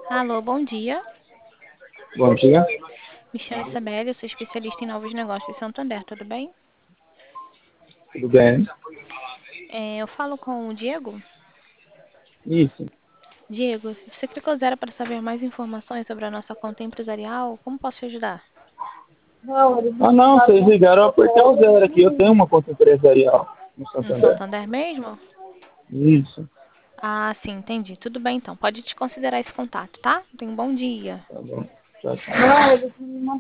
Alô, bom dia. Bom dia, Me chamo Isabelle, eu sou especialista em novos negócios de Santander, tudo bem? tudo bem? Eu falo com o Diego. Isso. Diego, você clicou zero para saber mais informações sobre a nossa conta empresarial? Como posso te ajudar? Ah, não, vocês ligaram, eu apertei o zero aqui. Eu tenho uma conta empresarial no No Santander. Santander mesmo? Isso, Ah, sim, entendi. Tudo bem então. Pode te considerar esse contato, tá? Tenha um bom dia. tá bom. Tchau, tchau.